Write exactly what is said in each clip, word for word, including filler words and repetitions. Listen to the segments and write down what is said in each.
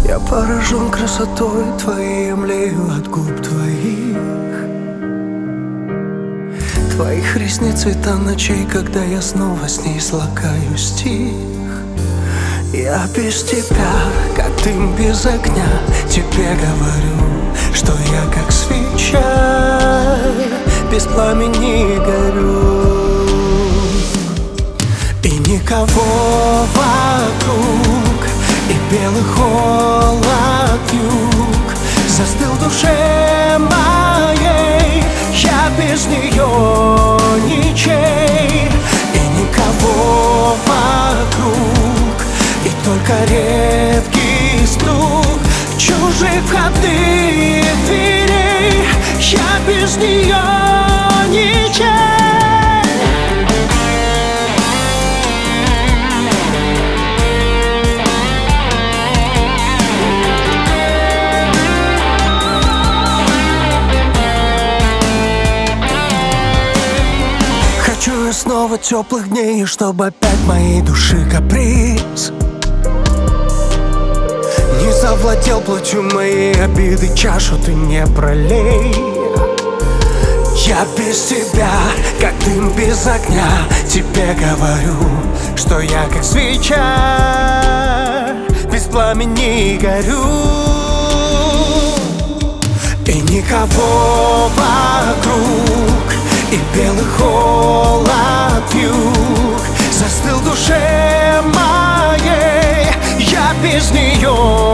Я поражен красотой твоей, млею от губ твоих. Твоих ресниц цвета ночей, когда я снова с ней слагаю стих. Я без тебя, как дым без огня, тебе говорю, что я как свеча, без пламени горю. И никого вокруг, и белый холод юг застыл в душе моей. Я без нее ничей. И никого вокруг, и только редкий стук чужих входных дверей. Я без нее ничей. Хочу я снова теплых дней, чтобы опять моей души каприз не завладел плотью моей обиды, чашу ты не пролей. Я без тебя, как дым без огня, тебе говорю, что я как свеча, без пламени горю. И никого вокруг, и белый холод юг застыл в душе моей. Я без нее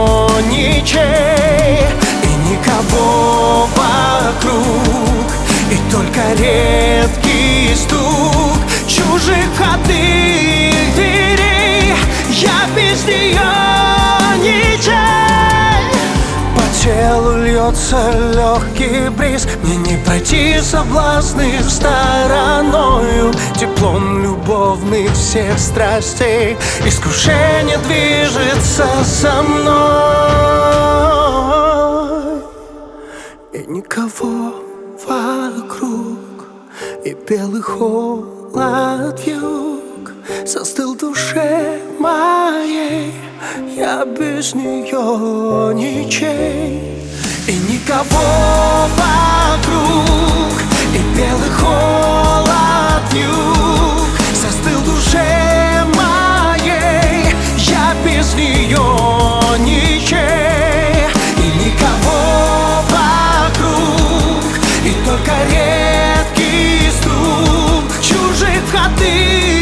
ничей. И никого вокруг, и только редкий стук чужих входных дверей. Я без нее ничей. По телу льется легкий бриз, мне не пройти соблазны стороною. Теплом любовных всех страстей искушение движется со мной. И никого вокруг, и белый холод юг застыл в душе моей. Я без нее ничей. И никого вокруг, и белый холод юг застыл в душе моей. Я без нее ничей. И никого вокруг, и только редкий стук чужих входных